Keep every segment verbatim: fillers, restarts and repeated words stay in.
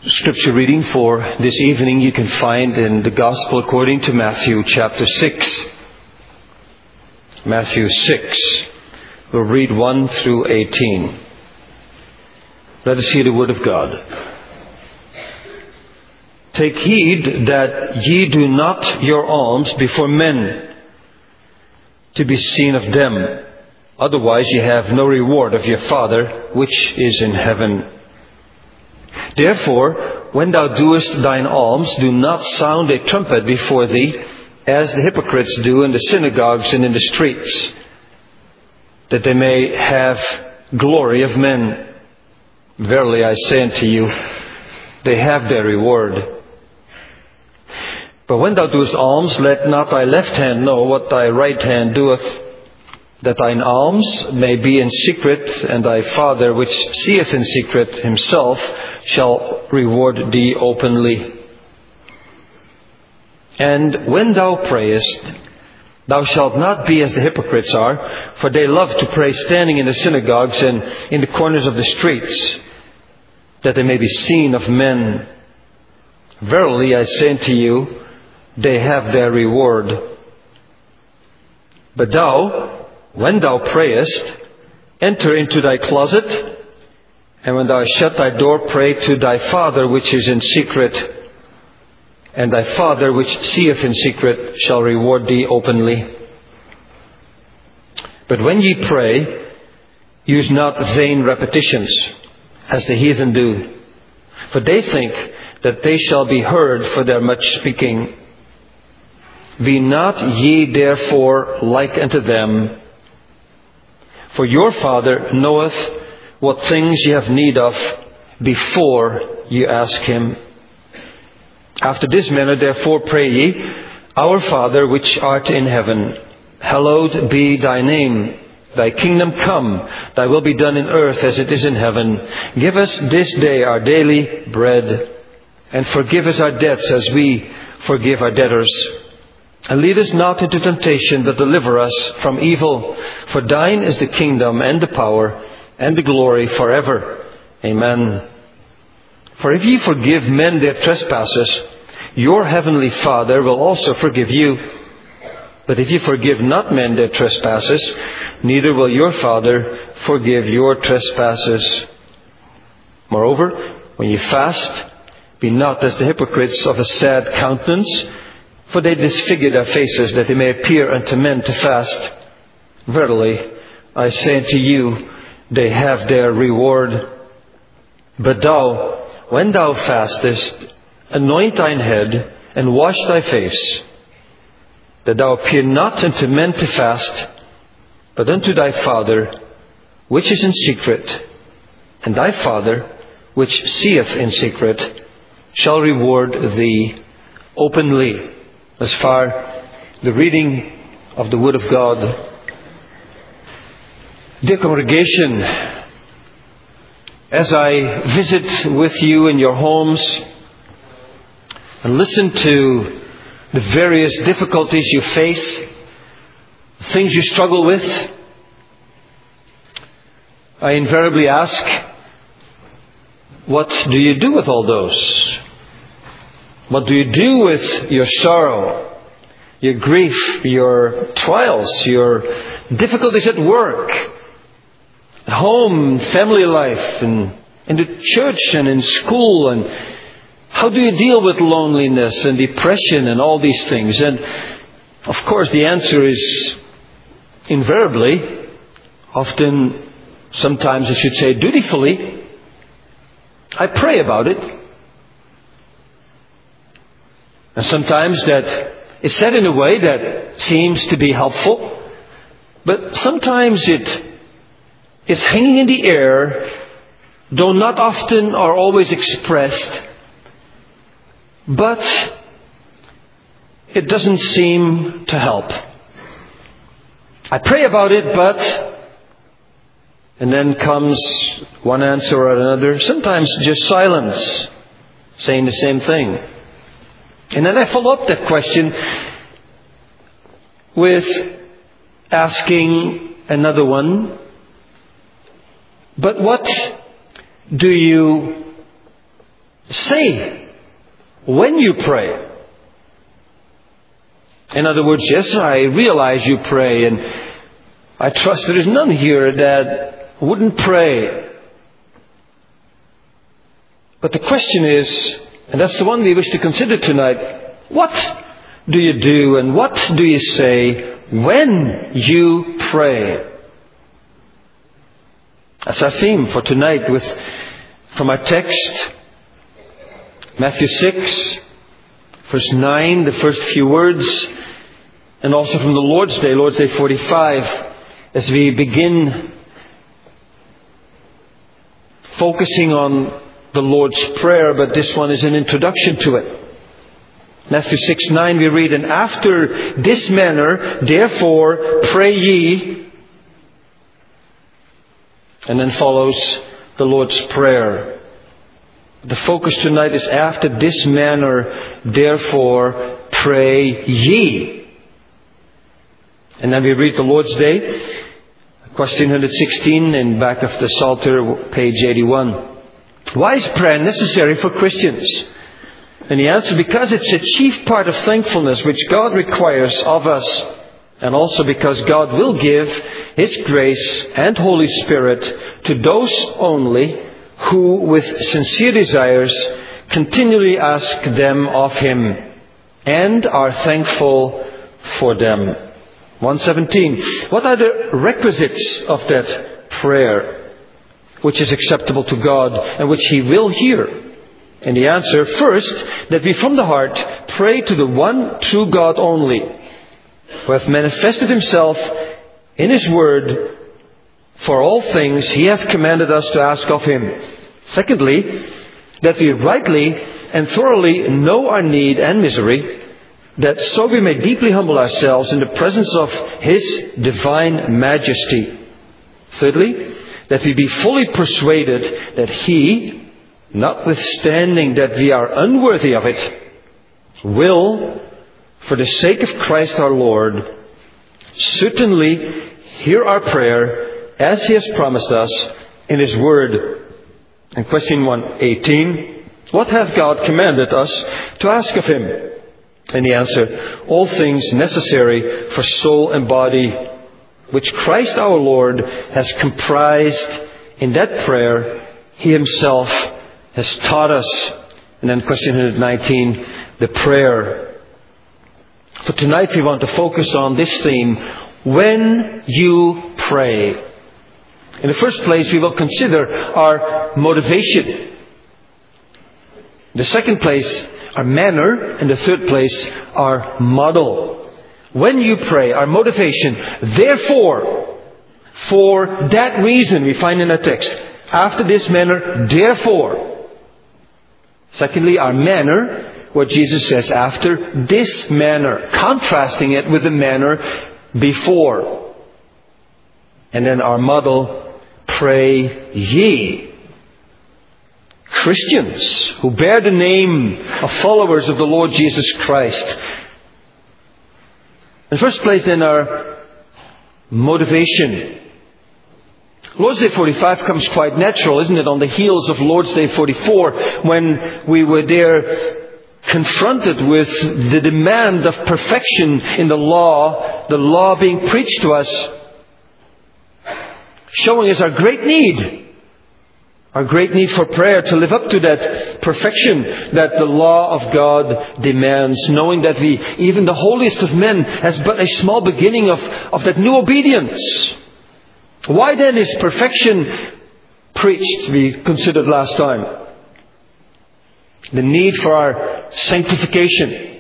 Scripture reading for this evening you can find in the Gospel according to Matthew chapter six. Matthew six. We'll read one through eighteen. Let us hear the word of God. Take heed that ye do not your alms before men, to be seen of them. Otherwise ye have no reward of your Father which is in heaven. Therefore, when thou doest thine alms, do not sound a trumpet before thee, as the hypocrites do in the synagogues and in the streets, that they may have glory of men. Verily I say unto you, they have their reward. But when thou doest alms, let not thy left hand know what thy right hand doeth, that thine alms may be in secret, and thy Father which seeth in secret himself shall reward thee openly. And when thou prayest, thou shalt not be as the hypocrites are, for they love to pray standing in the synagogues and in the corners of the streets, that they may be seen of men. Verily I say unto you, they have their reward. But thou, when thou prayest, enter into thy closet, and when thou hast shut thy door, pray to thy Father which is in secret, and thy Father which seeth in secret shall reward thee openly. But when ye pray, use not vain repetitions, as the heathen do, for they think that they shall be heard for their much speaking. Be not ye therefore like unto them, for your Father knoweth what things ye have need of before you ask Him. After this manner therefore pray ye, Our Father which art in heaven, hallowed be thy name. Thy kingdom come, thy will be done in earth as it is in heaven. Give us this day our daily bread, and forgive us our debts as we forgive our debtors. And lead us not into temptation, but deliver us from evil. For thine is the kingdom and the power and the glory forever. Amen. For if ye forgive men their trespasses, your heavenly Father will also forgive you. But if ye forgive not men their trespasses, neither will your Father forgive your trespasses. Moreover, when ye fast, be not as the hypocrites of a sad countenance, for they disfigure their faces, that they may appear unto men to fast. Verily, I say unto you, they have their reward. But thou, when thou fastest, anoint thine head, and wash thy face, that thou appear not unto men to fast, but unto thy Father which is in secret, and thy Father which seeth in secret shall reward thee openly. As far the reading of the Word of God. Dear congregation, as I visit with you in your homes and listen to the various difficulties you face, things you struggle with, I invariably ask, what do you do with all those? What do you do with your sorrow, your grief, your trials, your difficulties at work, at home, family life, and in the church and in school? And how do you deal with loneliness and depression and all these things? And of course the answer is invariably, often, sometimes I should say dutifully, I pray about it. And sometimes that is said in a way that seems to be helpful, but sometimes it is hanging in the air, though not often or always expressed, but it doesn't seem to help. I pray about it, but, and then comes one answer or another, sometimes just silence, saying the same thing. And then I follow up that question with asking another one. But what do you say when you pray. In other words, yes, I realize you pray, and I trust there is none here that wouldn't pray. But the question is, and that's the one we wish to consider tonight, what do you do and what do you say when you pray? That's our theme for tonight, with from our text, Matthew six, verse nine, the first few words, and also from the Lord's Day, Lord's Day forty-five, as we begin focusing on the Lord's Prayer, but this one is an introduction to it. Matthew six nine we read, "And after this manner, therefore, pray ye." And then follows the Lord's Prayer. The focus tonight is, after this manner, therefore, pray ye. And then we read the Lord's Day, question one sixteen, in back of the Psalter, page eighty-one. Why is prayer necessary for Christians? And the answer, because it's a chief part of thankfulness which God requires of us, and also because God will give His grace and Holy Spirit to those only who, with sincere desires, continually ask them of Him and are thankful for them. one seventeen. What are the requisites of that prayer which is acceptable to God and which He will hear? And the answer, first, that we from the heart pray to the one true God only, who hath manifested Himself in His Word for all things He hath commanded us to ask of Him. Secondly, that we rightly and thoroughly know our need and misery, that so we may deeply humble ourselves in the presence of His divine majesty. Thirdly, that we be fully persuaded that He, notwithstanding that we are unworthy of it, will, for the sake of Christ our Lord, certainly hear our prayer as He has promised us in His Word. And question one eighteen, what hath God commanded us to ask of Him? And the answer, all things necessary for soul and body, which Christ our Lord has comprised in that prayer He Himself has taught us. And then question one nineteen, the prayer. For tonight we want to focus on this theme, when you pray. In the first place, we will consider our motivation. In the second place, our manner. In the third place, our model. When you pray, our motivation. Therefore, for that reason, we find in the text, after this manner, therefore. Secondly, our manner, what Jesus says, after this manner, contrasting it with the manner before. And then our model, pray ye. Christians who bear the name of followers of the Lord Jesus Christ. In the first place, then, our motivation. Lord's Day forty-five comes quite natural, isn't it, on the heels of Lord's Day forty-four, when we were there confronted with the demand of perfection in the law, the law being preached to us, showing us our great need. Our great need for prayer to live up to that perfection that the law of God demands, knowing that we, even the holiest of men, has but a small beginning of, of that new obedience. Why then is perfection preached, we considered last time? The need for our sanctification.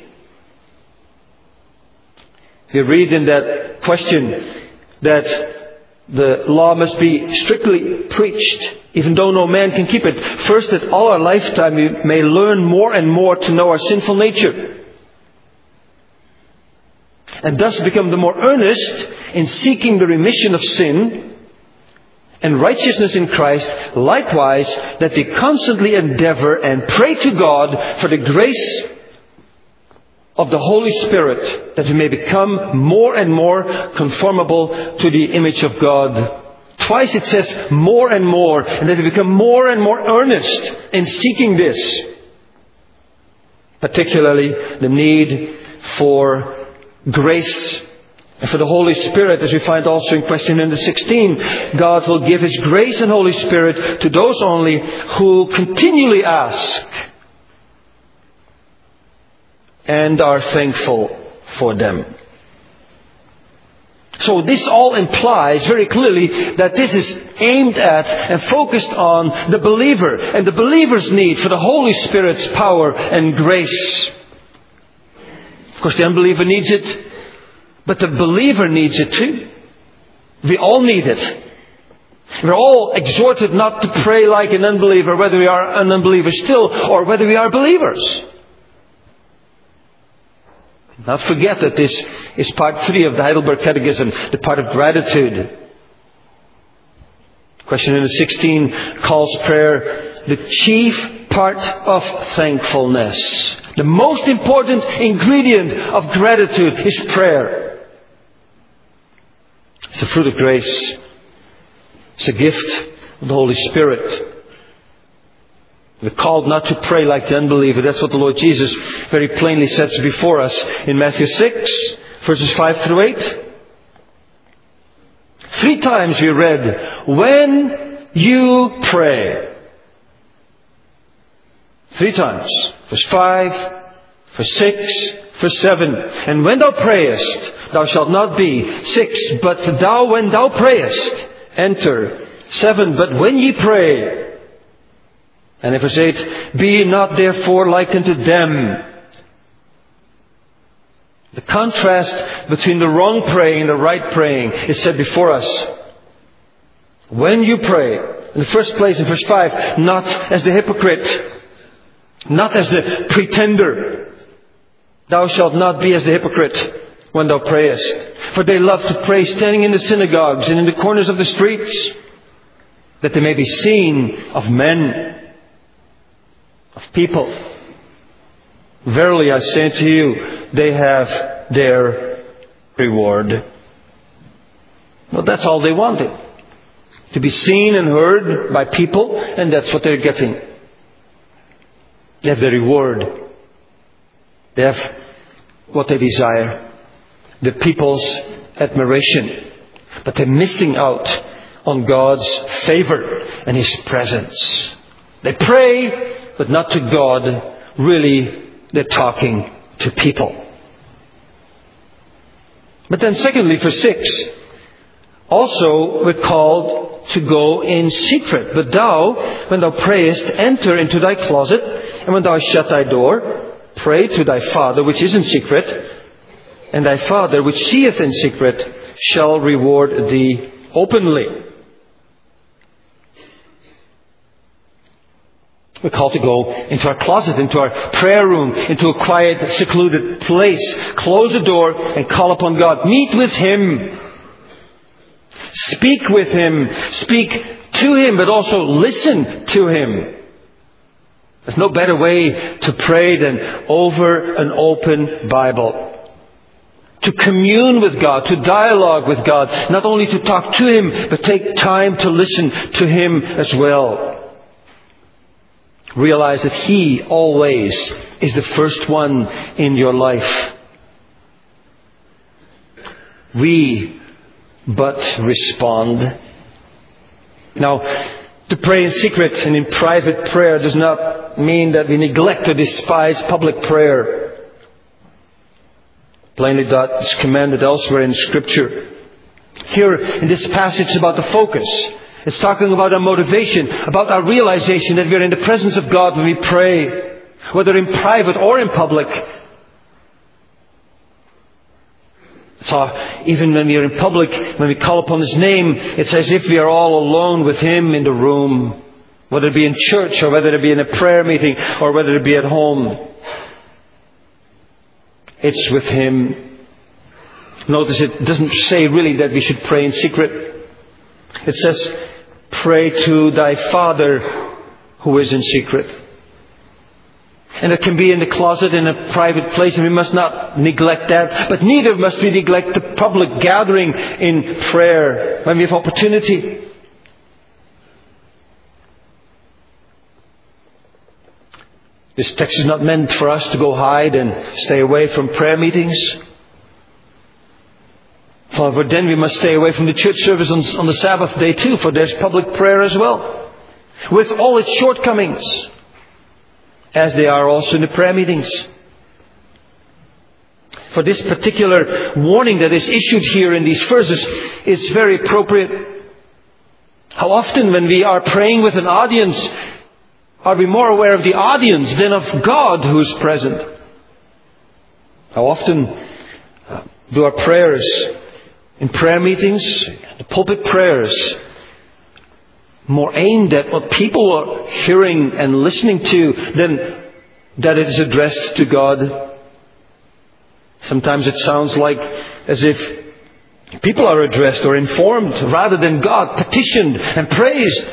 We read in that question that the law must be strictly preached, even though no man can keep it. First, that all our lifetime we may learn more and more to know our sinful nature, and thus become the more earnest in seeking the remission of sin and righteousness in Christ. Likewise, that we constantly endeavor and pray to God for the grace of the Holy Spirit, that we may become more and more conformable to the image of God. Twice it says more and more, and that we become more and more earnest in seeking this. particularly the need for grace and for the Holy Spirit, as we find also in question number sixteen. God will give His grace and Holy Spirit to those only who continually ask and are thankful for them. So this all implies very clearly that this is aimed at and focused on the believer and the believer's need for the Holy Spirit's power and grace. Of course, the unbeliever needs it, but the believer needs it too. We all need it. We're all exhorted not to pray like an unbeliever, whether we are an unbeliever still or whether we are believers. Not forget that this is part three of the Heidelberg Catechism, the part of gratitude. Question number sixteen calls prayer the chief part of thankfulness. The most important ingredient of gratitude is prayer. It's a fruit of grace. It's a gift of the Holy Spirit. We're called not to pray like the unbeliever. That's what the Lord Jesus very plainly sets before us in Matthew six, verses five through eight. Three times we read, when you pray. Three times. Verse five, verse six, verse seven. And when thou prayest, thou shalt not be. Six, but thou, when thou prayest, enter. Seven, but when ye pray. And in verse eight, be ye not therefore like unto them. The contrast between the wrong praying and the right praying is set before us. When you pray, in the first place in verse five, not as the hypocrite, not as the pretender. Thou shalt not be as the hypocrite when thou prayest. For they love to pray standing in the synagogues and in the corners of the streets, that they may be seen of men, of people. Verily I say to you, they have their reward. Well, that's all they wanted. To be seen and heard by people, and that's what they're getting. They have their reward. They have what they desire. The people's admiration. But they're missing out on God's favor and His presence. They pray, but not to God. Really, they're talking to people. But then secondly, verse six, also we're called to go in secret. But thou, when thou prayest, enter into thy closet, and when thou hast shut thy door, pray to thy Father which is in secret, and thy Father which seeth in secret shall reward thee openly. We're called to go into our closet, into our prayer room, into a quiet, secluded place. Close the door and call upon God. Meet with Him. Speak with Him. Speak to Him, but also listen to Him. There's no better way to pray than over an open Bible. To commune with God, to dialogue with God. Not only to talk to Him, but take time to listen to Him as well. Realize that He always is the first one in your life. We but respond. Now, to pray in secret and in private prayer does not mean that we neglect or despise public prayer. Plainly that is commanded elsewhere in Scripture. Here in this passage it's about the focus. It's talking about our motivation, about our realization that we're in the presence of God when we pray, whether in private or in public. So even when we are in public, when we call upon His name, it's as if we are all alone with Him in the room, whether it be in church or whether it be in a prayer meeting or whether it be at home. It's with Him. Notice it doesn't say really that we should pray in secret. It says, pray to thy Father who is in secret. And it can be in the closet, in a private place, and we must not neglect that. But neither must we neglect the public gathering in prayer when we have opportunity. This text is not meant for us to go hide and stay away from prayer meetings. However, then we must stay away from the church service on, on the Sabbath day too, for there's public prayer as well, with all its shortcomings, as they are also in the prayer meetings. For this particular warning that is issued here in these verses is very appropriate. How often when we are praying with an audience, are we more aware of the audience than of God who is present? How often do our prayers in prayer meetings, the pulpit prayers, more aimed at what people are hearing and listening to than that it is addressed to God? Sometimes it sounds like as if people are addressed or informed rather than God, petitioned and praised.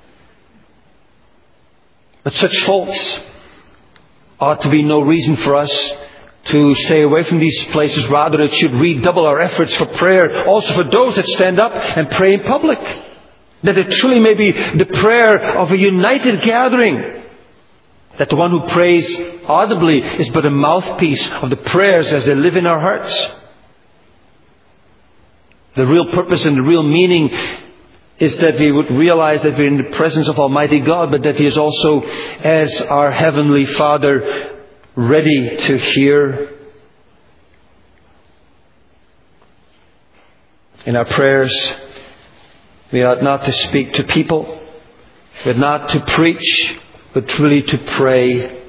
But such faults ought to be no reason for us to stay away from these places. Rather, it should redouble our efforts for prayer, also for those that stand up and pray in public. That it truly may be the prayer of a united gathering. That the one who prays audibly is but a mouthpiece of the prayers as they live in our hearts. The real purpose and the real meaning is that we would realize that we're in the presence of Almighty God, but that He is also, as our Heavenly Father, ready to hear. In our prayers, we ought not to speak to people, we ought not to preach, but truly to pray.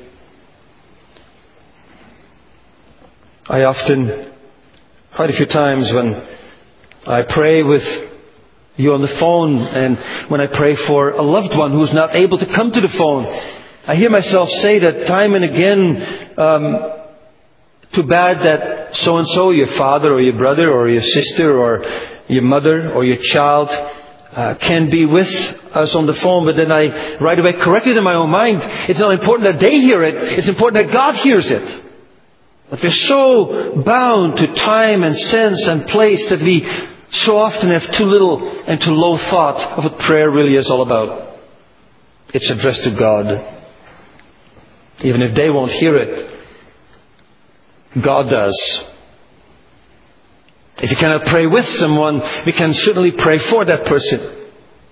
I often, quite a few times when I pray with you on the phone, and when I pray for a loved one who's not able to come to the phone, I hear myself say that time and again, um, too bad that so-and-so, your father or your brother or your sister or your mother or your child, uh, can be with us on the phone. But then I right away correct it in my own mind. It's not important that they hear it. It's important that God hears it. But we're so bound to time and sense and place that we so often have too little and too low thought of what prayer really is all about. It's addressed to God. Even if they won't hear it, God does. If you cannot pray with someone, we can certainly pray for that person.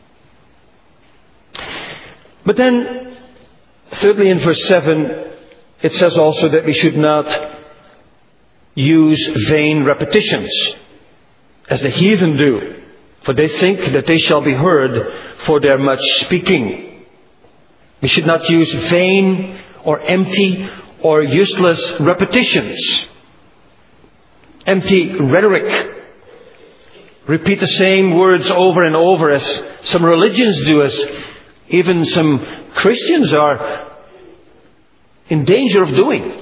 But then, thirdly in verse seven, it says also that we should not use vain repetitions, as the heathen do, for they think that they shall be heard for their much speaking. We should not use vain or empty or useless repetitions. Empty rhetoric. Repeat the same words over and over as some religions do, as even some Christians are in danger of doing.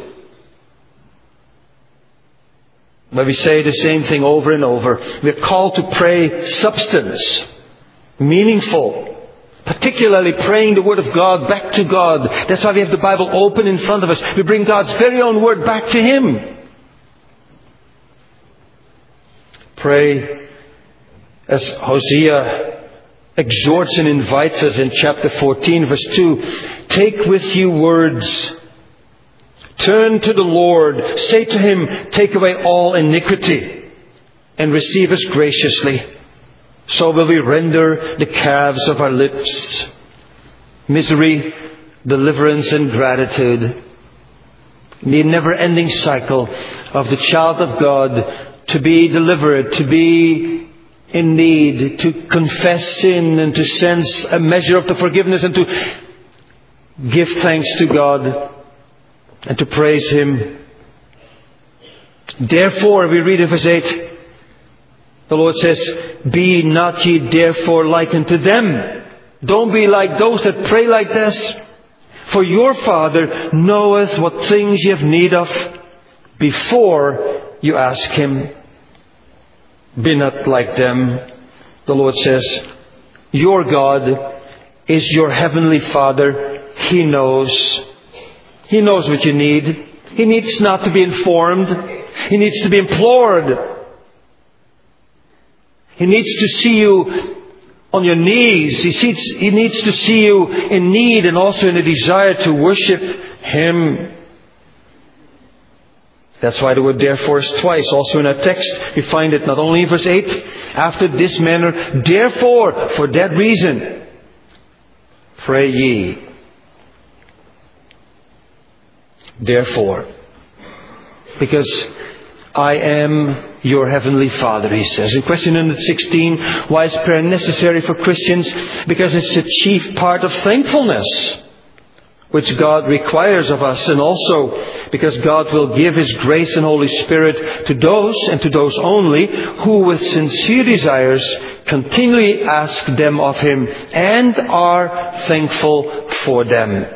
Where we say the same thing over and over. We're called to pray substance, meaningful, particularly praying the Word of God back to God. That's why we have the Bible open in front of us. We bring God's very own Word back to Him. Pray as Hosea exhorts and invites us in chapter fourteen, verse two. Take with you words. Turn to the Lord. Say to Him, take away all iniquity and receive us graciously. So will we render the calves of our lips. Misery, deliverance and gratitude. The never-ending cycle of the child of God to be delivered, to be in need, to confess sin and to sense a measure of the forgiveness and to give thanks to God and to praise Him. Therefore, we read in verse eight, the Lord says, be not ye therefore like unto them. Don't be like those that pray like this. For your Father knoweth what things ye have need of before you ask Him. Be not like them. The Lord says, your God is your heavenly Father. He knows. He knows what you need. He needs not to be informed. He needs to be implored. He needs to see you on your knees. He, sees, he needs to see you in need and also in a desire to worship Him. That's why the word therefore is twice. Also in our text, we find it not only in verse eight. After this manner, therefore, for that reason, pray ye. Therefore. Because I am your heavenly Father, he says. In question number sixteen, why is prayer necessary for Christians? Because it's the chief part of thankfulness, which God requires of us, and also because God will give His grace and Holy Spirit to those, and to those only, who with sincere desires continually ask them of Him and are thankful for them.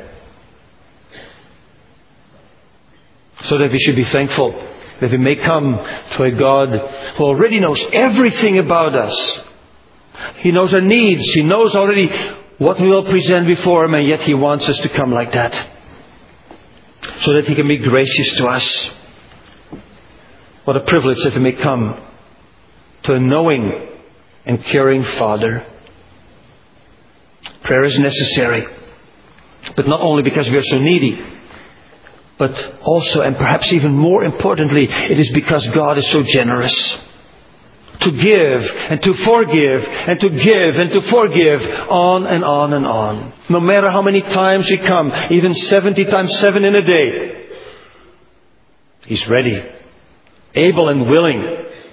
So that we should be thankful that we may come to a God who already knows everything about us. He knows our needs. He knows already what we will present before Him, and yet He wants us to come like that, so that He can be gracious to us. What a privilege that we may come to a knowing and caring Father. Prayer is necessary, but not only because we are so needy, but also, and perhaps even more importantly, it is because God is so generous. To give and to forgive and to give and to forgive, on and on and on. No matter how many times we come, even seventy times seven in a day, He's ready, able and willing.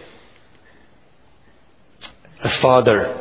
A Father.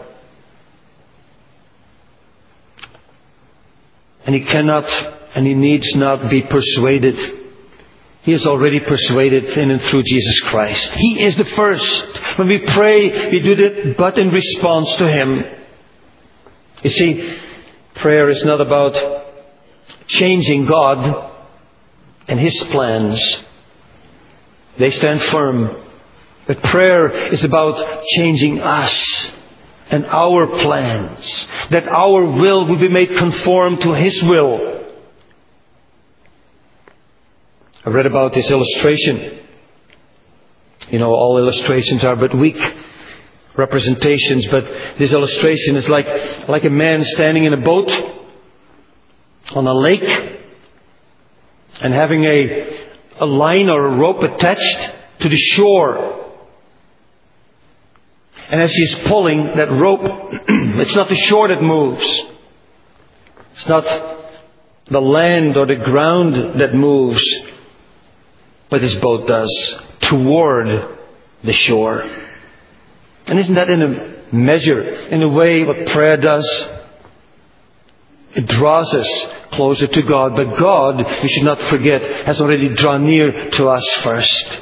And He cannot and He needs not be persuaded. He is already persuaded in and through Jesus Christ. He is the first. When we pray, we do it but in response to Him. You see, prayer is not about changing God and His plans. They stand firm. But prayer is about changing us and our plans. That our will will be made conform to His will. I read about this illustration. You know, all illustrations are but weak representations, but this illustration is like, like a man standing in a boat on a lake and having a, a line or a rope attached to the shore. And as he's pulling that rope, it's not the shore that moves. It's not the land or the ground that moves. But his boat does, toward the shore. And isn't that in a measure, in a way, what prayer does? It draws us closer to God. But God, we should not forget, has already drawn near to us first.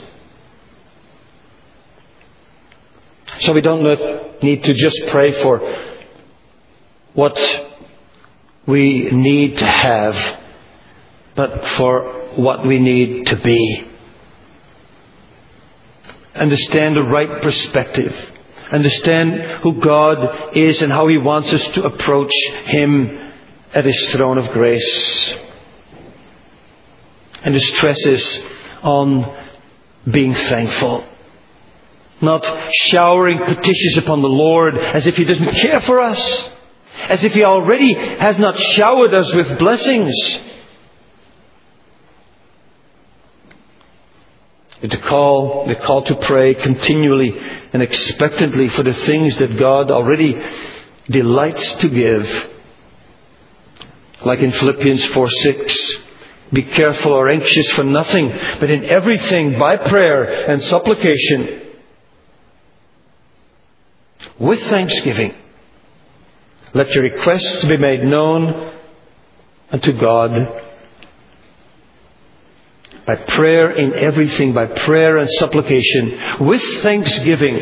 So we don't need to just pray for what we need to have, but for what we need to be. Understand the right perspective. Understand who God is and how He wants us to approach Him at His throne of grace. And the stress is on being thankful. Not showering petitions upon the Lord as if He doesn't care for us. As if He already has not showered us with blessings. The call, the call to pray continually and expectantly for the things that God already delights to give. Like in Philippians four six, be careful or anxious for nothing, but in everything by prayer and supplication, with thanksgiving, let your requests be made known unto God. By prayer in everything, by prayer and supplication, with thanksgiving,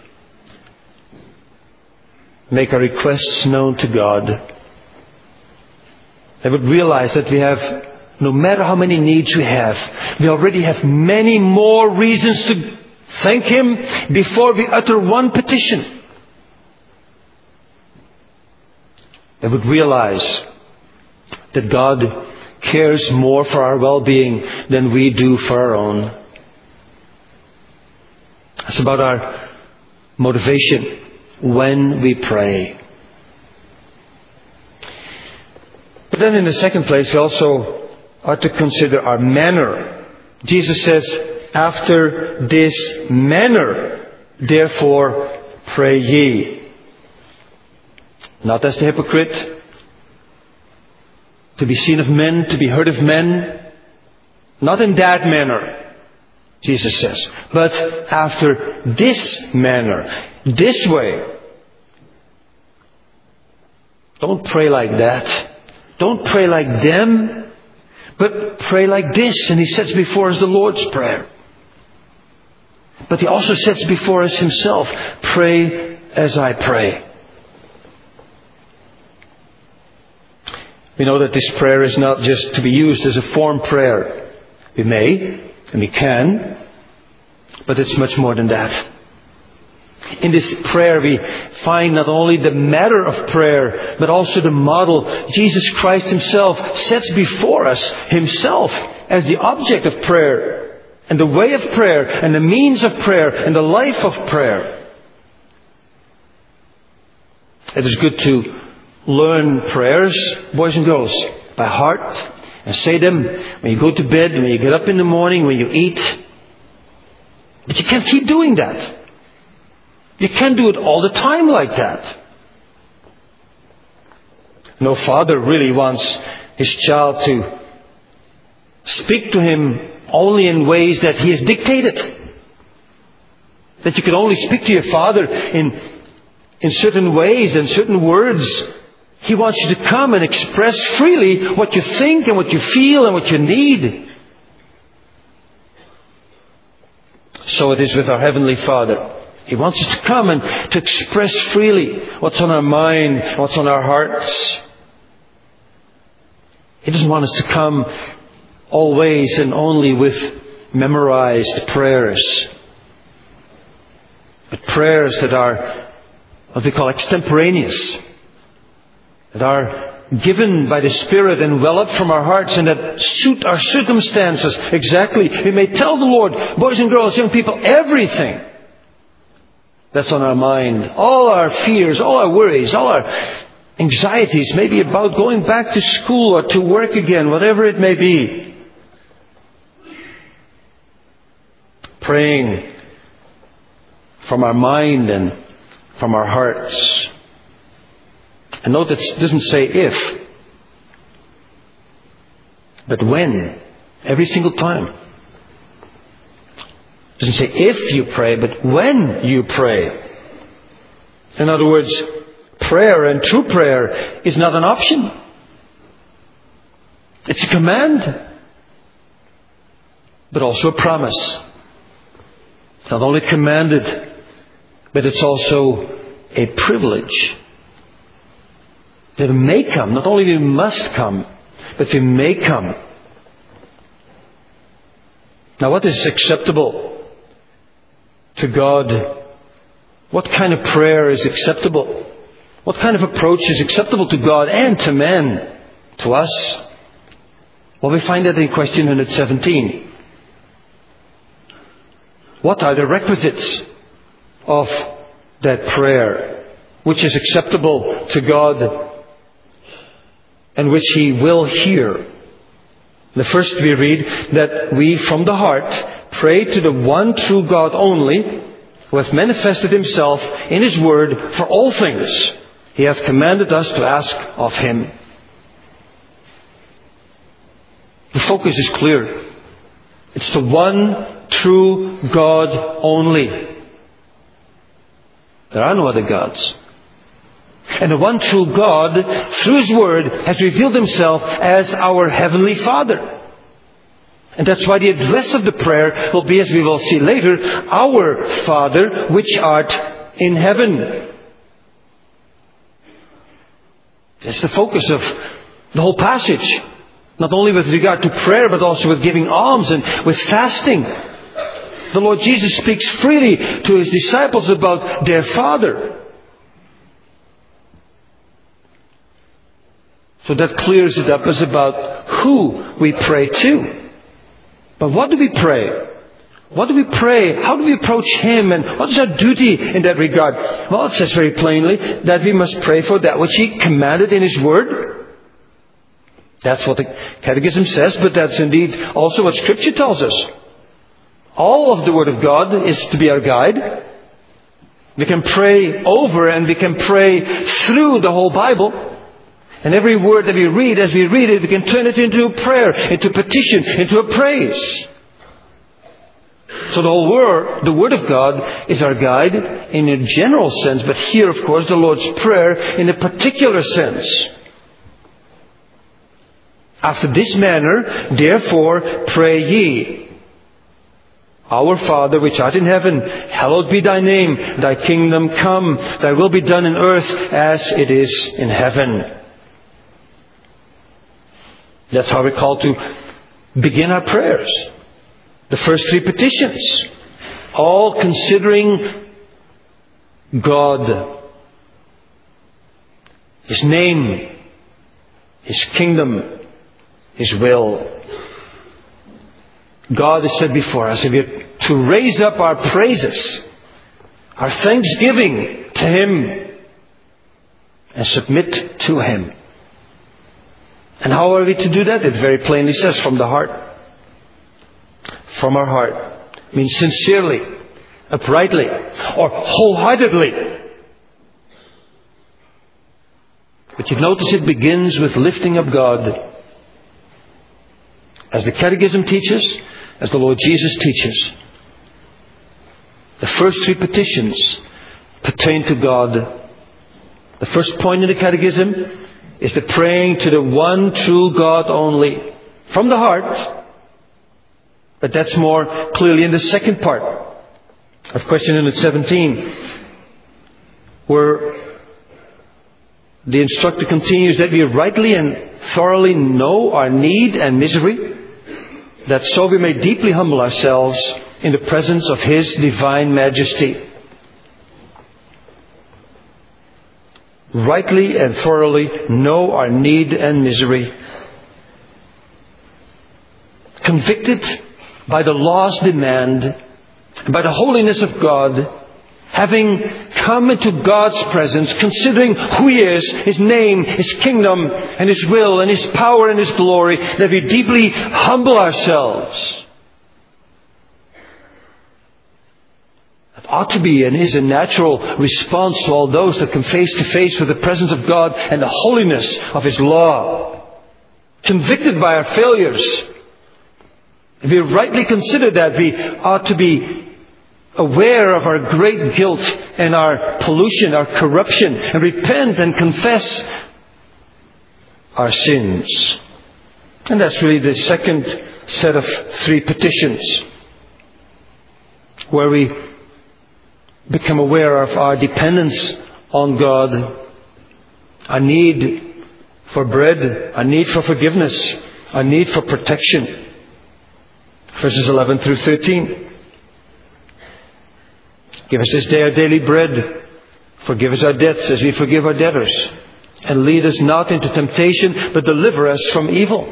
make our requests known to God. They would realize that we have, no matter how many needs we have, we already have many more reasons to thank Him before we utter one petition. They would realize that God cares more for our well-being than we do for our own. It's about our motivation when we pray. But then in the second place, we also are to consider our manner. Jesus says, after this manner, therefore pray ye. Not as the hypocrite, to be seen of men, to be heard of men. Not in that manner, Jesus says, but after this manner, this way. Don't pray like that. Don't pray like them, but pray like this. And He sets before us the Lord's Prayer. But He also sets before us Himself, pray as I pray. We know that this prayer is not just to be used as a form prayer. We may, and we can, but it's much more than that. In this prayer we find not only the matter of prayer, but also the model. Jesus Christ Himself sets before us Himself as the object of prayer, and the way of prayer, and the means of prayer, and the life of prayer. It is good to learn prayers, boys and girls, by heart, and say them when you go to bed, when you get up in the morning, when you eat. But you can't keep doing that. You can't do it all the time like that. No father really wants his child to speak to him only in ways that he has dictated. That you can only speak to your father in, in certain ways and certain words. He wants you to come and express freely what you think and what you feel and what you need. So it is with our Heavenly Father. He wants us to come and to express freely what's on our mind, what's on our hearts. He doesn't want us to come always and only with memorized prayers. But prayers that are what we call extemporaneous. That are given by the Spirit and well up from our hearts and that suit our circumstances exactly. We may tell the Lord, boys and girls, young people, everything that's on our mind. All our fears, all our worries, all our anxieties, maybe about going back to school or to work again, whatever it may be. Praying from our mind and from our hearts. And note that it doesn't say if, but when, every single time. It doesn't say if you pray, but when you pray. In other words, prayer and true prayer is not an option. It's a command, but also a promise. It's not only commanded, but it's also a privilege. That we may come, not only we must come, but we may come. Now what is acceptable to God? What kind of prayer is acceptable? What kind of approach is acceptable to God and to men, to us? Well, we find that in question one hundred seventeen. What are the requisites of that prayer which is acceptable to God and which He will hear? The first we read that we from the heart pray to the one true God only, who hath manifested Himself in His Word for all things. He hath commanded us to ask of Him. The focus is clear. It's the one true God only. There are no other gods. And the one true God, through His Word, has revealed Himself as our Heavenly Father. And that's why the address of the prayer will be, as we will see later, Our Father, which art in heaven. That's the focus of the whole passage. Not only with regard to prayer, but also with giving alms and with fasting. The Lord Jesus speaks freely to His disciples about their Father. So that clears it up as about who we pray to. But what do we pray? What do we pray? How do we approach Him? And what is our duty in that regard? Well, it says very plainly that we must pray for that which He commanded in His Word. That's what the Catechism says, but that's indeed also what Scripture tells us. All of the Word of God is to be our guide. We can pray over and we can pray through the whole Bible. And every word that we read, as we read it, we can turn it into a prayer, into a petition, into a praise. So the whole Word, the Word of God, is our guide in a general sense. But here, of course, the Lord's Prayer in a particular sense. After this manner, therefore, pray ye. Our Father, which art in heaven, hallowed be thy name. Thy kingdom come. Thy will be done in earth as it is in heaven. That's how we're called to begin our prayers. The first three petitions. All considering God. His name. His kingdom. His will. God is set before us. And we are to raise up our praises, our thanksgiving to Him, and submit to Him. And how are we to do that? It very plainly says, from the heart. From our heart. It means sincerely, uprightly, or wholeheartedly. But you notice it begins with lifting up God. As the Catechism teaches, as the Lord Jesus teaches. The first three petitions pertain to God. The first point in the Catechism is the praying to the one true God only. From the heart. But that's more clearly in the second part of question number seventeen. Where the instructor continues that we rightly and thoroughly know our need and misery. That so we may deeply humble ourselves in the presence of His divine majesty. Rightly and thoroughly know our need and misery. Convicted by the law's demand, by the holiness of God, having come into God's presence, considering who He is, His name, His kingdom, and His will, and His power and His glory, that we deeply humble ourselves. That ought to be and is a natural response to all those that come face to face with the presence of God and the holiness of His law. Convicted by our failures. If we rightly consider that, we ought to be aware of our great guilt and our pollution, our corruption, and repent and confess our sins. And that's really the second set of three petitions, where we become aware of our dependence on God, our need for bread, our need for forgiveness, our need for protection. Verses eleven through thirteen. Give us this day our daily bread. Forgive us our debts as we forgive our debtors. And lead us not into temptation, but deliver us from evil.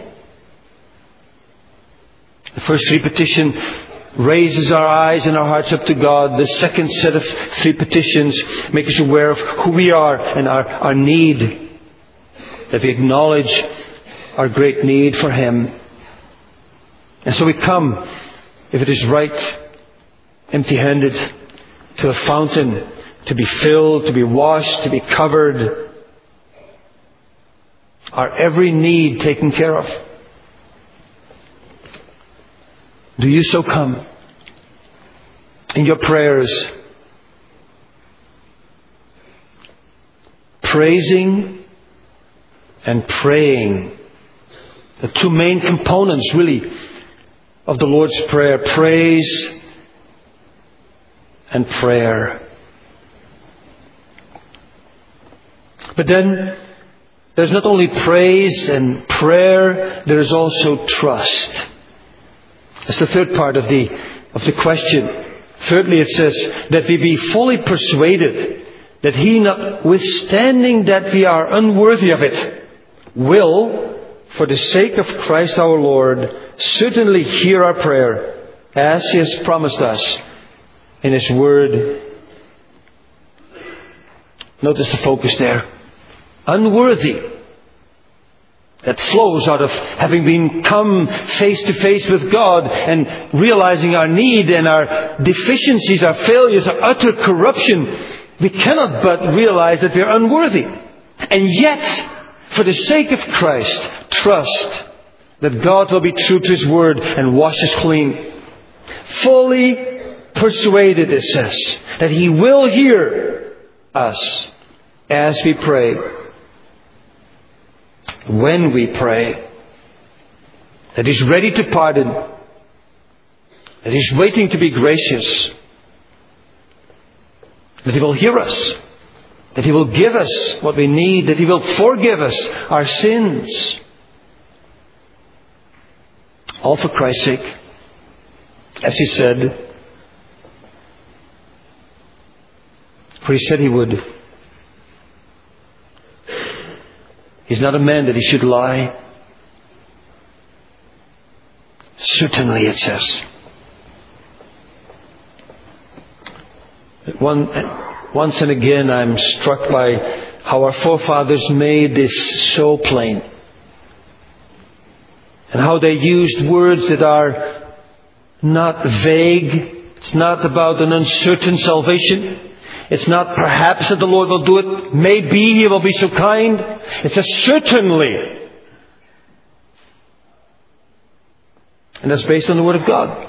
The first three petition raises our eyes and our hearts up to God. The second set of three petitions make us aware of who we are and our, our need. That we acknowledge our great need for Him. And so we come, if it is right, empty-handed, to a fountain, to be filled, to be washed, to be covered. Our every need taken care of. Do you so come in your prayers, praising and praying? The two main components, really, of the Lord's Prayer. Praise and prayer. But then, there's not only praise and prayer, there is also trust. That's the third part of the, of the question. Thirdly, it says that we be fully persuaded that He, notwithstanding that we are unworthy of it, will, for the sake of Christ our Lord, certainly hear our prayer, as He has promised us in His Word. Notice the focus there. Unworthy. that flows out of having been come face to face with God and realizing our need and our deficiencies, our failures, our utter corruption. We cannot but realize that we are unworthy. And yet, for the sake of Christ, trust that God will be true to His Word and wash us clean. Fully persuaded, it says, that He will hear us as we pray. When we pray. That He's ready to pardon. That He's waiting to be gracious. That He will hear us. That He will give us what we need. That He will forgive us our sins. All for Christ's sake. As He said. For He said He would. He's not a man that He should lie. Certainly, it says. One, once and again I'm struck by how our forefathers made this so plain. And how they used words that are not vague. It's not about an uncertain salvation. It's not perhaps that the Lord will do it. Maybe He will be so kind. It says certainly. And that's based on the Word of God.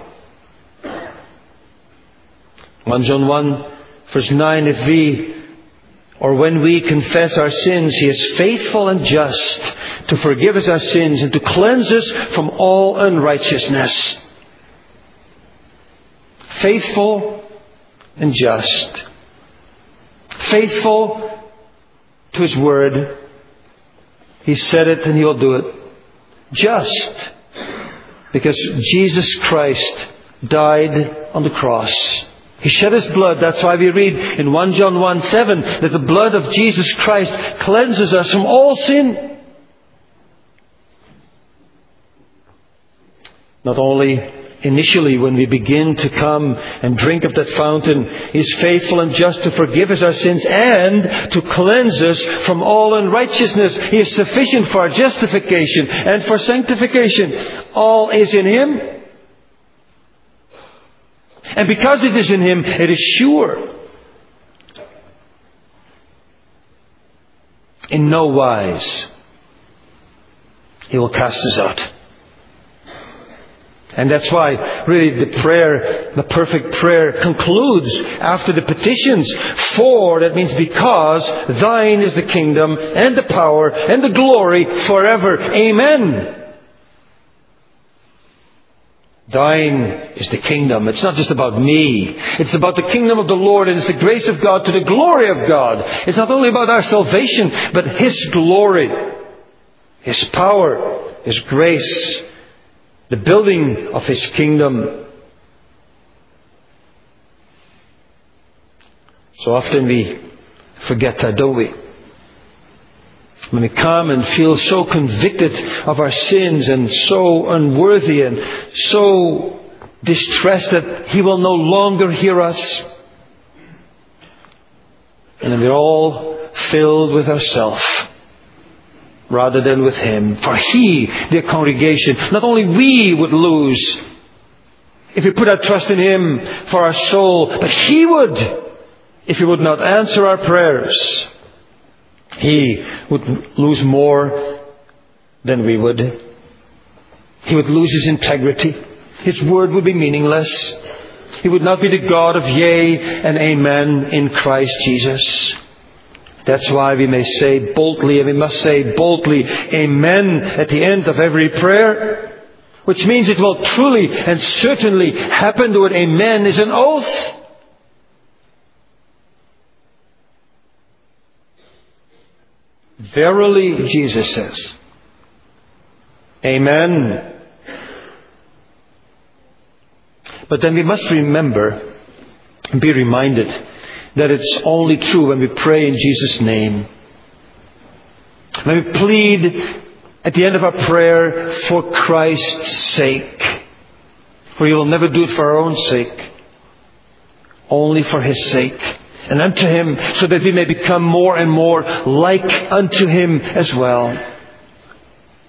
First John one, verse nine, if we, or when we confess our sins, He is faithful and just to forgive us our sins and to cleanse us from all unrighteousness. Faithful and just. Faithful to His Word. He said it and He will do it. Just because Jesus Christ died on the cross. He shed His blood. That's why we read in First John one seven that the blood of Jesus Christ cleanses us from all sin. Not only initially when we begin to come and drink of that fountain, He is faithful and just to forgive us our sins and to cleanse us from all unrighteousness. He is sufficient for our justification and for sanctification. All is in Him. And because it is in Him, it is sure. In no wise He will cast us out. And that's why really the prayer, the perfect prayer concludes after the petitions. For, that means because, Thine is the kingdom and the power and the glory forever. Amen. Thine is the kingdom. It's not just about me. It's about the kingdom of the Lord, and it's the grace of God to the glory of God. It's not only about our salvation, but His glory, His power, His grace, the building of His kingdom. So often we forget that, don't we? When we come and feel so convicted of our sins and so unworthy and so distressed that He will no longer hear us. And then we're all filled with ourselves rather than with Him. For He, dear congregation, not only we would lose if we put our trust in Him for our soul, but He would if He would not answer our prayers. He would lose more than we would. He would lose His integrity. His word would be meaningless. He would not be the God of yea and amen in Christ Jesus. That's why we may say boldly, and we must say boldly, amen at the end of every prayer. Which means it will truly and certainly happen. The word amen is an oath. Verily, Jesus says. Amen. But then we must remember and be reminded that it's only true when we pray in Jesus' name. When we plead at the end of our prayer for Christ's sake. For He will never do it for our own sake. Only for His sake. And unto Him, so that we may become more and more like unto Him as well.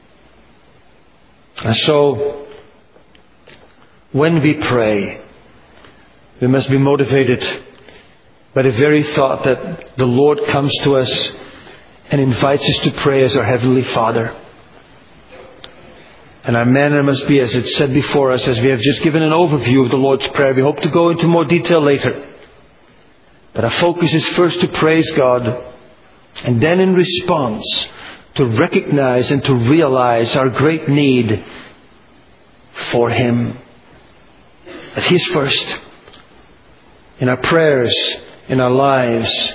And so, when we pray, we must be motivated by the very thought that the Lord comes to us and invites us to pray as our Heavenly Father. And our manner must be, as it's said before us, as we have just given an overview of the Lord's Prayer. We hope to go into more detail later. But our focus is first to praise God, and then in response to recognize and to realize our great need for Him. That He is first in our prayers, in our lives,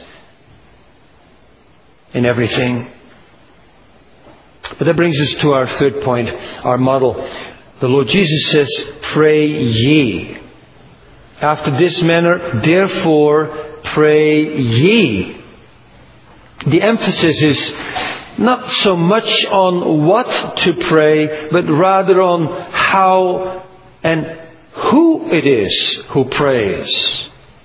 in everything. But that brings us to our third point, our model. The Lord Jesus says, "Pray ye. After this manner, therefore, pray ye." The emphasis is not so much on what to pray, but rather on how and who it is who prays.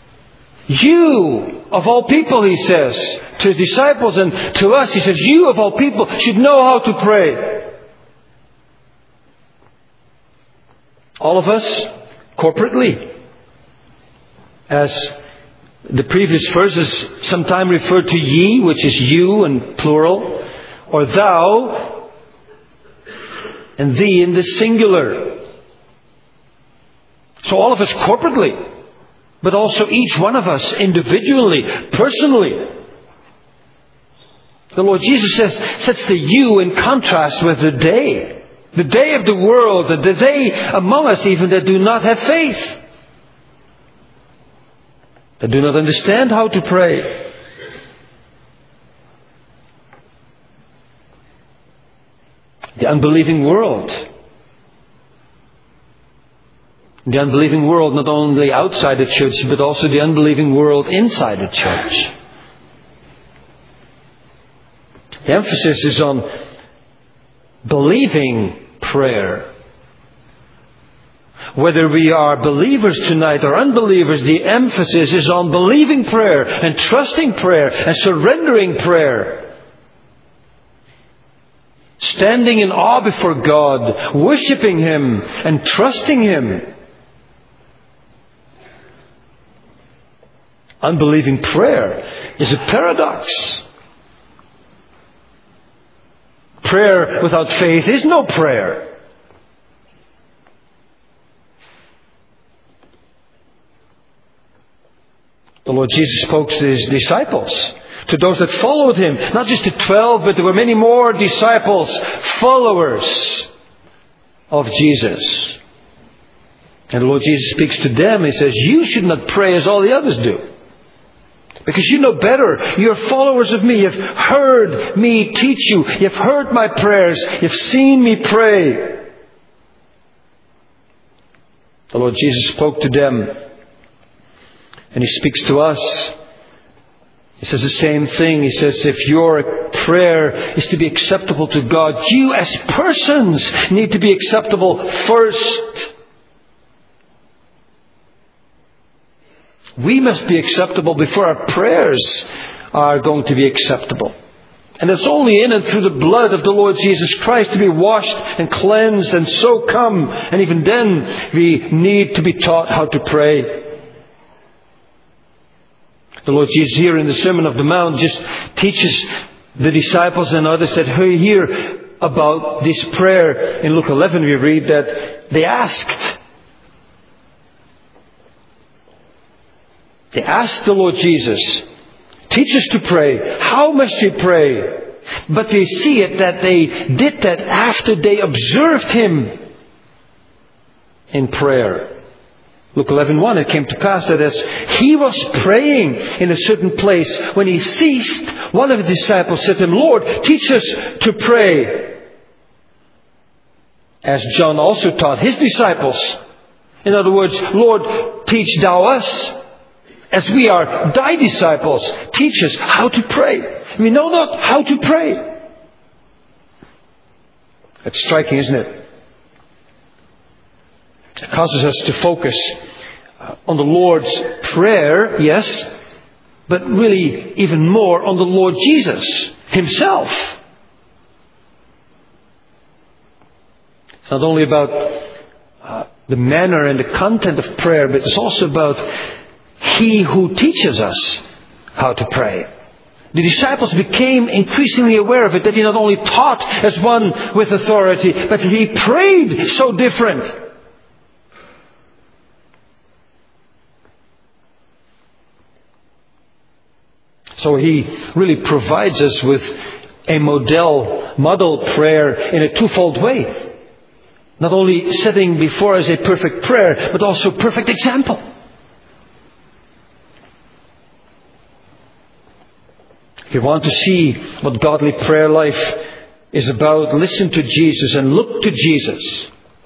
You, of all people, He says to His disciples and to us, He says, you of all people should know how to pray. All of us, corporately. As the previous verses sometime refer to ye, which is you in plural, or thou, and thee in the singular. So all of us corporately, but also each one of us individually, personally. The Lord Jesus says, sets the you in contrast with the they. The they of the world, the they among us even that do not have faith. That do not understand how to pray. The unbelieving world. The unbelieving world not only outside the church, but also the unbelieving world inside the church. The emphasis is on believing prayer. Whether we are believers tonight or unbelievers, the emphasis is on believing prayer and trusting prayer and surrendering prayer. Standing in awe before God, worshipping Him and trusting Him. Unbelieving prayer is a paradox. Prayer without faith is no prayer. The Lord Jesus spoke to His disciples, to those that followed Him. Not just the twelve, but there were many more disciples, followers of Jesus. And the Lord Jesus speaks to them. He says, you should not pray as all the others do. Because you know better. You're followers of me. You've heard me teach you. You've heard my prayers. You've seen me pray. The Lord Jesus spoke to them. And He speaks to us. He says the same thing. He says, if your prayer is to be acceptable to God, you as persons need to be acceptable first. We must be acceptable before our prayers are going to be acceptable. And it's only in and through the blood of the Lord Jesus Christ to be washed and cleansed and so come. And even then we need to be taught how to pray. The Lord Jesus here in the Sermon on the Mount just teaches the disciples and others that hear about this prayer. In Luke eleven we read that they asked. They asked the Lord Jesus, teach us to pray. How must we pray? But we see it that they did that after they observed Him in prayer. Luke eleven one, it came to pass that as He was praying in a certain place, when He ceased, one of the disciples said to Him, Lord, teach us to pray. As John also taught his disciples. In other words, Lord, teach thou us. As we are thy disciples, teach us how to pray. We know not how to pray. It's striking, isn't it? It causes us to focus on the Lord's Prayer, yes, but really even more on the Lord Jesus Himself. It's not only about uh, the manner and the content of prayer, but it's also about He who teaches us how to pray. The disciples became increasingly aware of it, that He not only taught as one with authority, but He prayed so different. So He really provides us with a model, model prayer in a twofold way. Not only setting before us a perfect prayer, but also perfect example. If you want to see what godly prayer life is about, listen to Jesus and look to Jesus.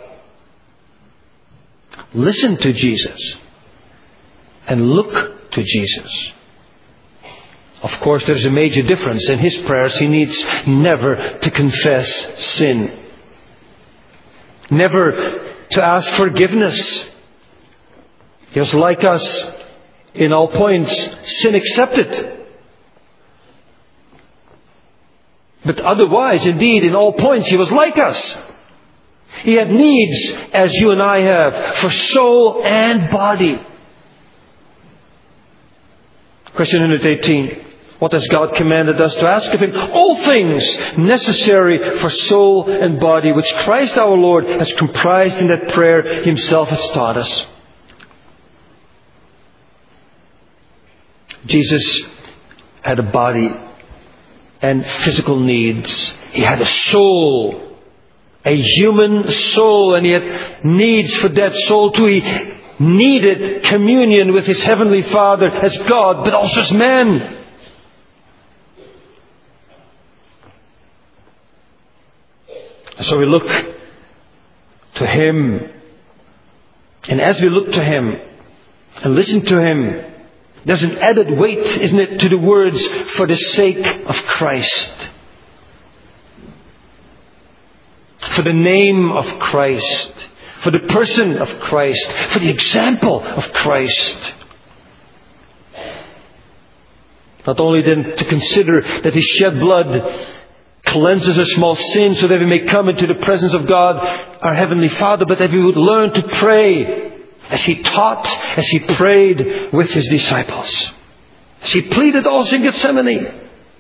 Listen to Jesus and look to Jesus. Of course, there's a major difference. In His prayers, He needs never to confess sin. Never to ask forgiveness. He was like us in all points, sin accepted. But otherwise, indeed, in all points, He was like us. He had needs, as you and I have, for soul and body. Question one hundred eighteen. What has God commanded us to ask of Him? All things necessary for soul and body, which Christ our Lord has comprised in that prayer Himself has taught us. Jesus had a body and physical needs. He had a soul, a human soul, and He had needs for that soul too. He needed communion with His Heavenly Father as God, but also as man. So we look to Him. And as we look to Him and listen to Him, there's an added weight, isn't it, to the words, for the sake of Christ. For the name of Christ. For the person of Christ. For the example of Christ. Not only then to consider that His shed blood cleanses our small sins so that we may come into the presence of God, our Heavenly Father, but that we would learn to pray as He taught, as He prayed with His disciples. As He pleaded also in Gethsemane.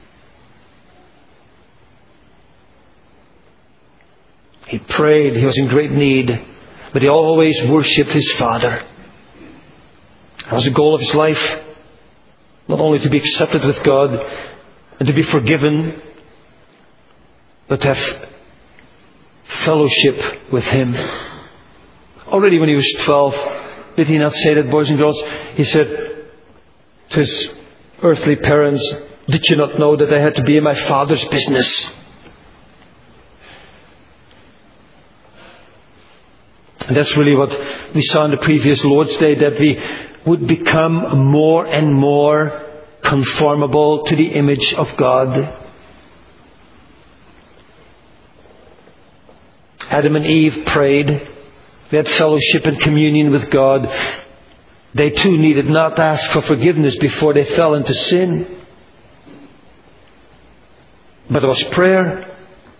He prayed, He was in great need, but He always worshipped His Father. That was the goal of His life. Not only to be accepted with God and to be forgiven, but to have fellowship with Him. Already when He was twelve, did He not say that, boys and girls? He said to His earthly parents, "Did you not know that I had to be in my Father's business?" And that's really what we saw on the previous Lord's Day, that we would become more and more conformable to the image of God. Adam and Eve prayed. They had fellowship and communion with God. They too needed not ask for forgiveness before they fell into sin. But it was prayer.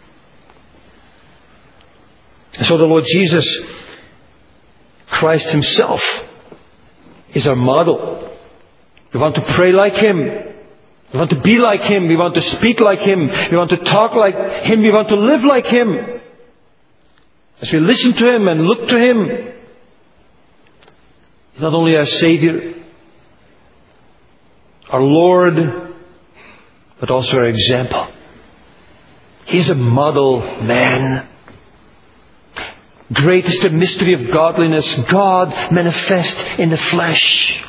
And so the Lord Jesus Christ Himself is our model. We want to pray like Him. We want to be like Him. We want to speak like Him. We want to talk like Him. We want to live like Him. As we listen to Him and look to Him, He's not only our Savior, our Lord, but also our example. He is a model man. Great is the mystery of godliness, God manifest in the flesh.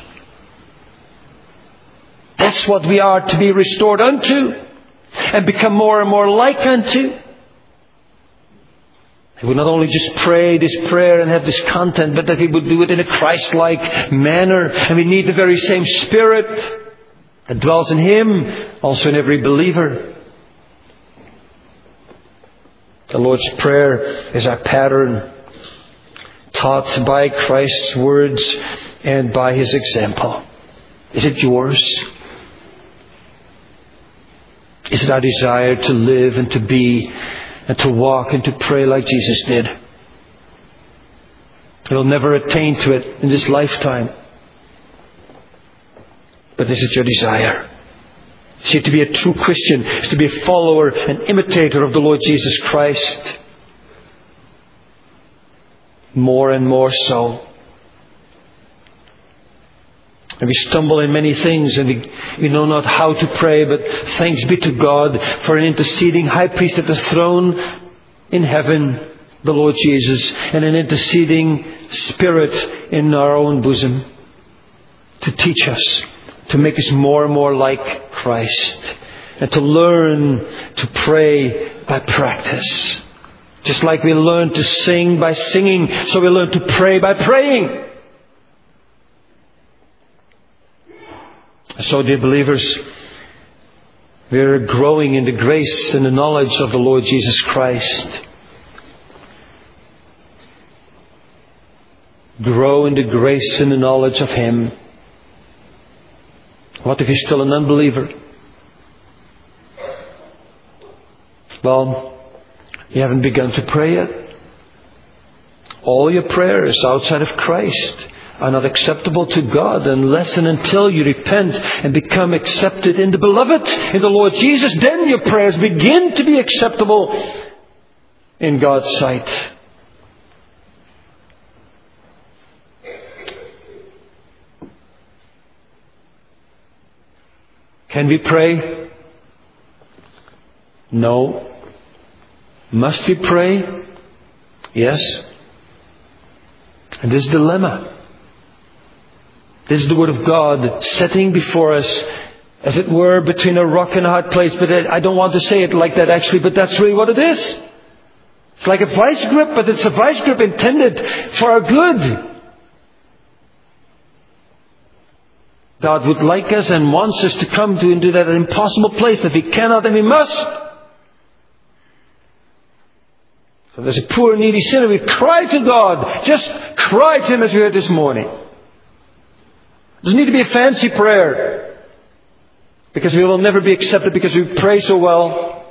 That's what we are to be restored unto and become more and more like unto. He would not only just pray this prayer and have this content, but that He would do it in a Christ-like manner. And we need the very same Spirit that dwells in Him, also in every believer. The Lord's Prayer is our pattern, taught by Christ's words and by His example. Is it yours? Is it our desire to live and to be and to walk and to pray like Jesus did? You'll never attain to it in this lifetime. But is it your desire? See, to be a true Christian is to be a follower and imitator of the Lord Jesus Christ. More and more so. And we stumble in many things and we, we know not how to pray, but thanks be to God for an interceding high priest at the throne in heaven, the Lord Jesus, and an interceding Spirit in our own bosom to teach us, to make us more and more like Christ, and to learn to pray by practice. Just like we learn to sing by singing, so we learn to pray by praying. So, dear believers, we are growing in the grace and the knowledge of the Lord Jesus Christ. Grow in the grace and the knowledge of Him. What if you're still an unbeliever? Well, you haven't begun to pray yet. All your prayers outside of Christ are not acceptable to God unless and until you repent and become accepted in the Beloved, in the Lord Jesus. Then your prayers begin to be acceptable in God's sight. Can we pray? No. Must we pray? Yes. And this dilemma. This is the Word of God setting before us, as it were, between a rock and a hard place. But I don't want to say it like that actually, but that's really what it is. It's like a vice grip, but it's a vice grip intended for our good. God would like us and wants us to come to into that impossible place. If we cannot, then we must. So there's a poor needy sinner. We cry to God. Just cry to Him as we heard this morning. It doesn't need to be a fancy prayer, because we will never be accepted because we pray so well.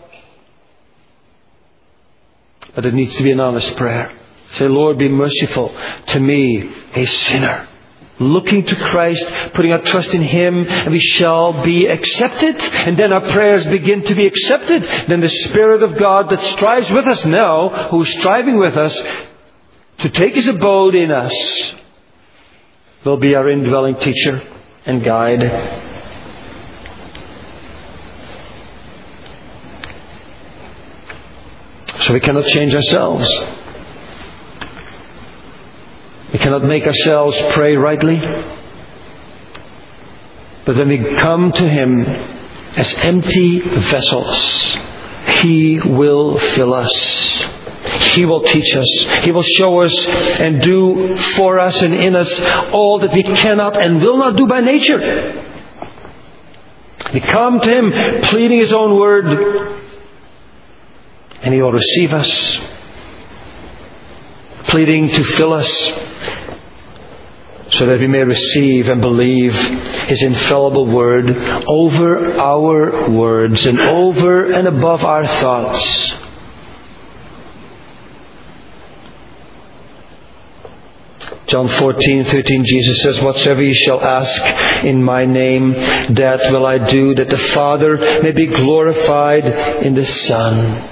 But it needs to be an honest prayer. Say, Lord, be merciful to me, a sinner. Looking to Christ, putting our trust in Him, and we shall be accepted. And then our prayers begin to be accepted. Then the Spirit of God that strives with us now, who is striving with us to take His abode in us, will be our indwelling teacher and guide. So we cannot change ourselves. We cannot make ourselves pray rightly. But when we come to Him as empty vessels, He will fill us. He will teach us. He will show us and do for us and in us all that we cannot and will not do by nature. We come to Him pleading His own word, and He will receive us, pleading to fill us, so that we may receive and believe His infallible word over our words and over and above our thoughts. John fourteen thirteen, Jesus says, whatsoever ye shall ask in my name, that will I do, that the Father may be glorified in the Son.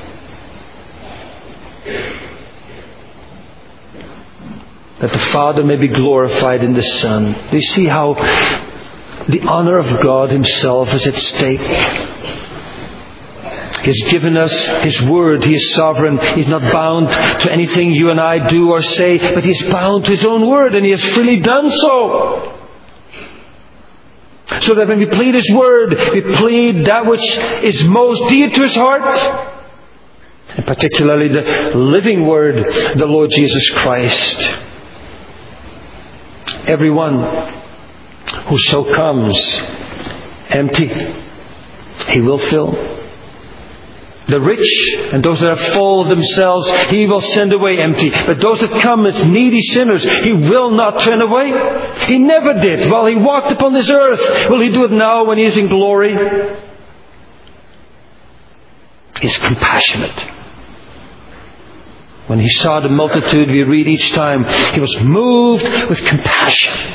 That the Father may be glorified in the Son. Do you see how the honor of God Himself is at stake? He has given us His Word. He is sovereign. He is not bound to anything you and I do or say, but He is bound to His own Word, and He has freely done so. So that when we plead His Word, we plead that which is most dear to His heart, and particularly the living Word, the Lord Jesus Christ. Everyone who so comes empty, He will fill. The rich and those that are full of themselves, He will send away empty. But those that come as needy sinners, He will not turn away. He never did while He walked upon this earth. Will He do it now when He is in glory? He is compassionate. When he saw the multitude, we read each time, he was moved with compassion.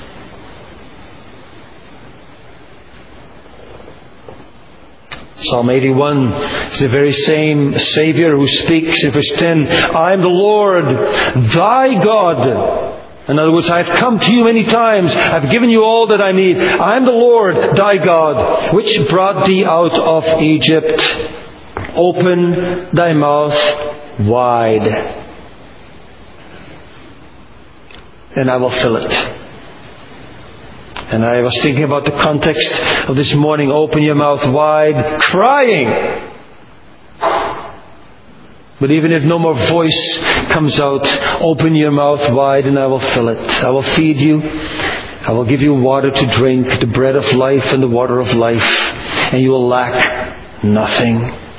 Psalm eighty-one is the very same Savior who speaks in verse ten, I am the Lord, thy God. In other words, I have come to you many times. I have given you all that I need. I am the Lord, thy God, which brought thee out of Egypt. Open thy mouth wide, and I will fill it. And I was thinking about the context of this morning. Open your mouth wide, crying. But even if no more voice comes out, open your mouth wide and I will fill it. I will feed you. I will give you water to drink, the bread of life and the water of life. And you will lack nothing.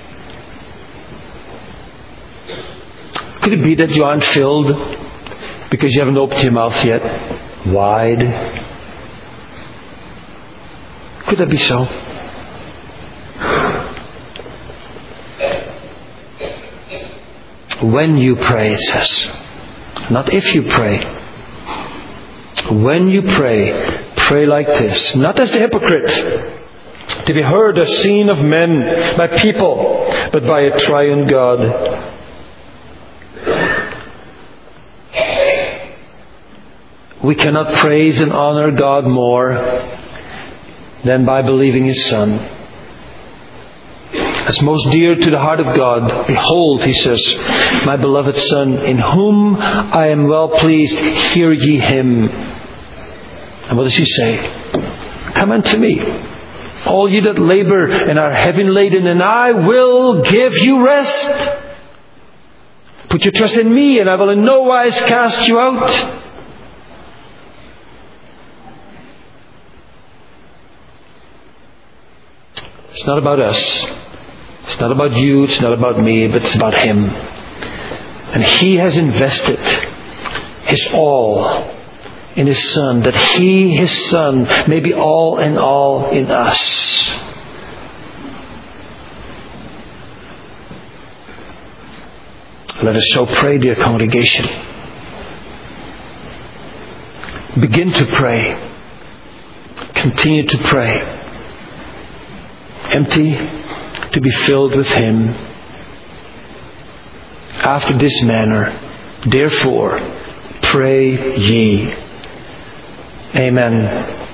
Could it be that you aren't filled because you haven't opened your mouth yet wide? Could that be so? When you pray, it says. Not if you pray. When you pray, pray like this. Not as the hypocrite, to be heard or seen of men, by people, but by a triune God. We cannot praise and honor God more than by believing His Son. As most dear to the heart of God, behold, He says, my beloved Son, in whom I am well pleased, hear ye Him. And what does He say? Come unto me, all ye that labor and are heavy laden, and I will give you rest. Put your trust in me, and I will in no wise cast you out. It's not about us. It's not about you. It's not about me. But it's about Him. And He has invested His all in His Son, that He, His Son, may be all in all in us. Let us so pray, dear congregation. Begin to pray. Continue to pray. Empty to be filled with Him. After this manner, therefore, pray ye. Amen.